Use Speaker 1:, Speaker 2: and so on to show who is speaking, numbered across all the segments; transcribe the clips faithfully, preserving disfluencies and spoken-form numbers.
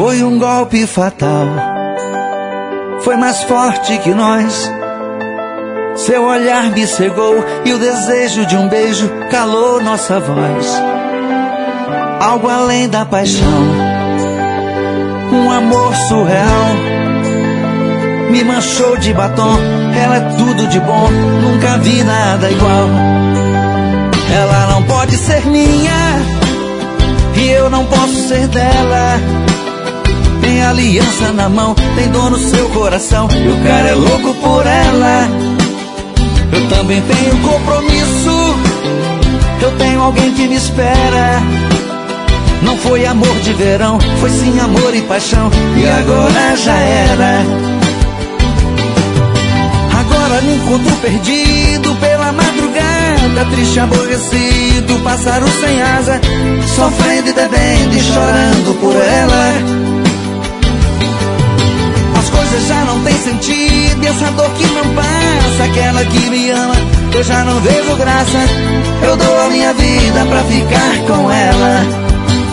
Speaker 1: Foi um golpe fatal, foi mais forte que nós. Seu olhar me cegou e o desejo de um beijo calou nossa voz. Algo além da paixão, um amor surreal. Me manchou de batom, ela é tudo de bom, nunca vi nada igual. Ela não pode ser minha e eu não posso ser dela. Tem aliança na mão, tem dor no seu coração, e o cara é louco por ela. Eu também tenho compromisso, eu tenho alguém que me espera. Não foi amor de verão, foi sim amor e paixão, e agora já era. Agora me encontro perdido pela madrugada, triste, aborrecido, pássaro sem asa, sofrendo e bebendo e chorando por ela. As coisas já não têm sentido, essa dor que não passa, aquela que me ama, eu já não vejo graça. Eu dou a minha vida pra ficar com ela.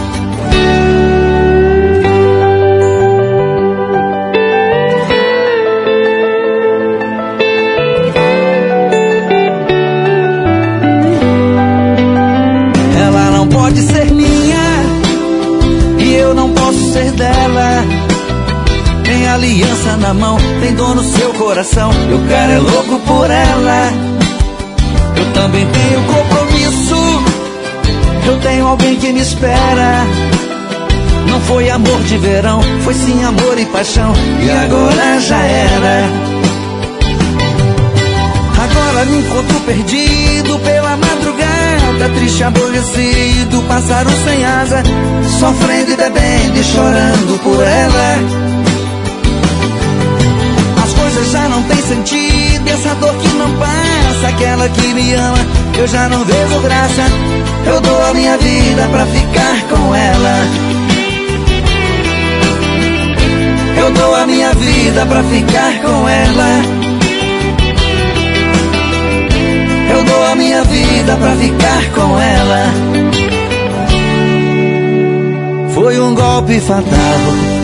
Speaker 1: Ela não pode ser minha e eu não posso ser dela. Tem aliança na mão, tem dor no seu coração, e o cara é louco por ela. Eu também tenho compromisso, eu tenho alguém que me espera. Não foi amor de verão, foi sim amor e paixão, e agora já era. Agora me encontro perdido pela madrugada, triste, aborrecido, pássaro sem asa, sofrendo e bebendo e chorando por ela. Já não tem sentido, essa dor que não passa, aquela que me ama, eu já não vejo graça. Eu dou a minha vida pra ficar com ela. Eu dou a minha vida pra ficar com ela. Eu dou a minha vida pra ficar com ela. Foi um golpe fatal,